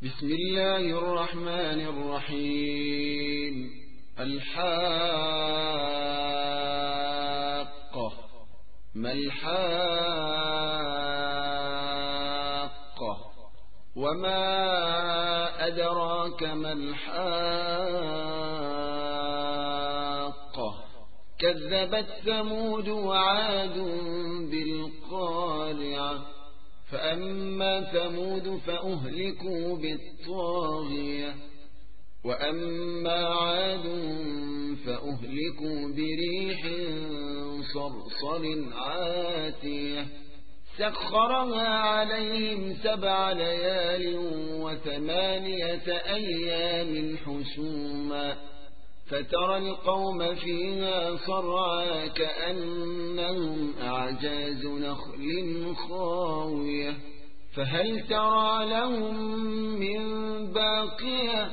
بسم الله الرحمن الرحيم. الحاقة. ما الحاقة؟ وما أدراك ما الحاقة؟ كذبت ثمود وعاد بالقارعة. فأما ثمود فأهلكوا بالطاغية، وأما عاد فأهلكوا بريح صرصر عاتية سخرها عليهم 7 ليال و8 أيام حسوما، فترى القوم فيها صرعى كأنهم أعجاز نخل خاوية، فهل ترى لهم من باقية؟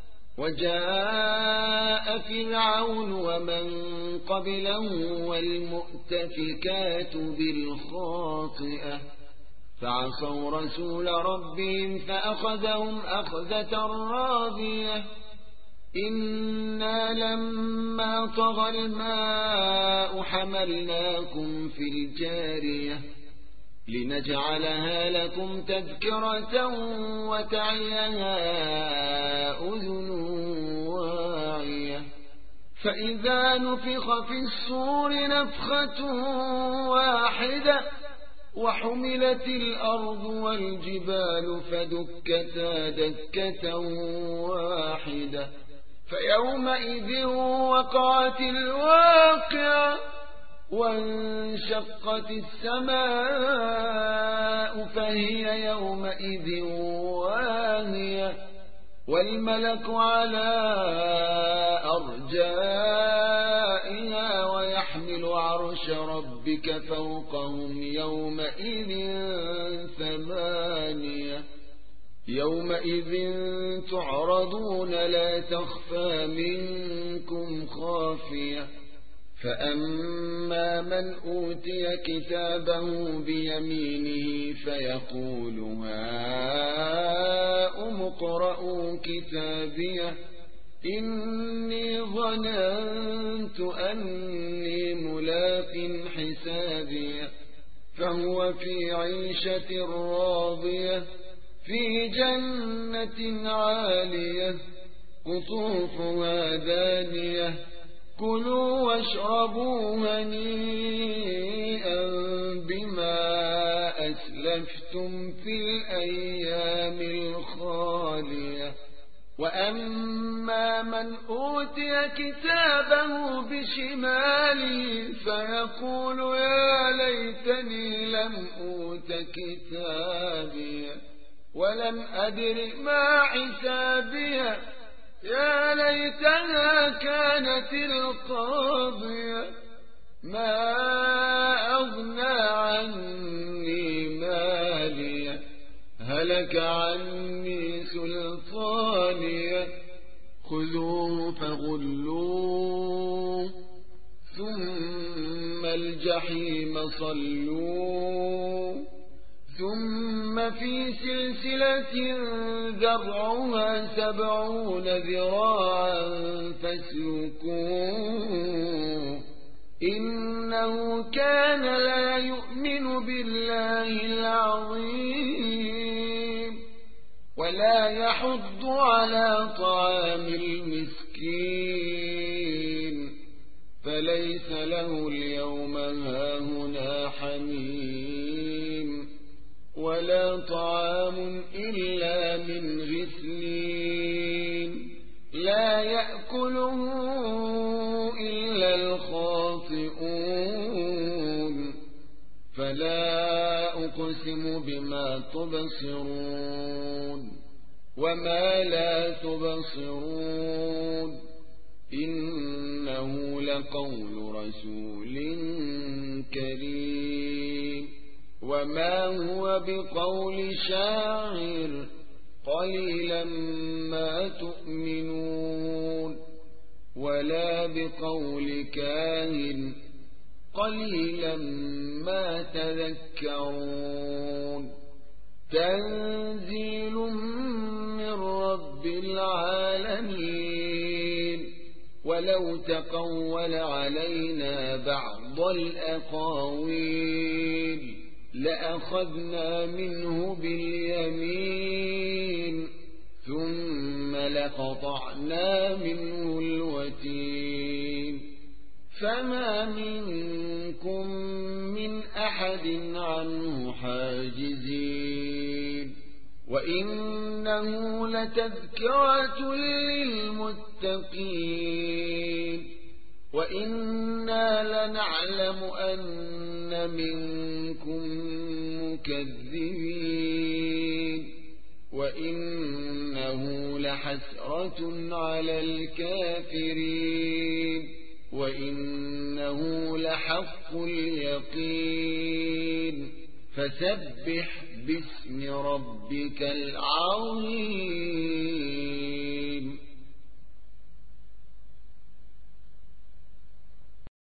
وجاء فرعون ومن قبله والمؤتفكات بالخاطئة فعصوا رسول ربهم فأخذهم أخذة رابية. إنا لما طغى الماء حملناكم في الجارية لنجعلها لكم تذكرة وتعيها أذن واعية. فإذا نفخ في الصور نفخة واحدة وحملت الأرض والجبال فدكتا دكة واحدة فيومئذ وقعت الواقعة وانشقت السماء فهي يومئذ واهية والملك على أرجائها ويحمل عرش ربك فوقهم يومئذ 8. يومئذ تعرضون لا تخفى منكم خافية. فأما من أوتي كتابه بيمينه فيقول هاؤم اقرءوا كتابيه إني ظننت أني ملاق حسابيه فهو في عيشة راضية في جنة عالية قطوفها دانية كلوا واشربوا هنيئا بما أسلفتم في الأيام الخالية. وأما من أوتي كتابه بشماله فيقول يا ليتني لم أوت كتابي ولم أدر ما حسابيه يا ليتها كانت القاضية ما أغنى عني مالية هلك عني سلطانية خذوه فغلوه ثم الجحيم صلوه ثم في سلسلة ذرعها 70 ذراعا فاسلكوه إنه كان لا يؤمن بالله العظيم ولا يحض على طعام المسكين فليس له اليوم هاهنا حميم ولا طعام إلا من غسلين لا يأكله إلا الخاطئون. فلا أقسم بما تبصرون وما لا تبصرون إنه لقول رسول كريم وما هو بقول شاعر قليلا ما تؤمنون ولا بقول كاهن قليلا ما تذكرون. تنزيل من العالمين ولو تقول علينا بعض الأقاويل لأخذنا منه باليمين ثم لقطعنا منه الوتين فما منكم من أحد عنه حاجزين وإنه لتذكرة للمتقين وإنا لنعلم أن منكم مكذبين وإنه لحسرة على الكافرين وإنه لحق اليقين فسبح باسم ربك العظيم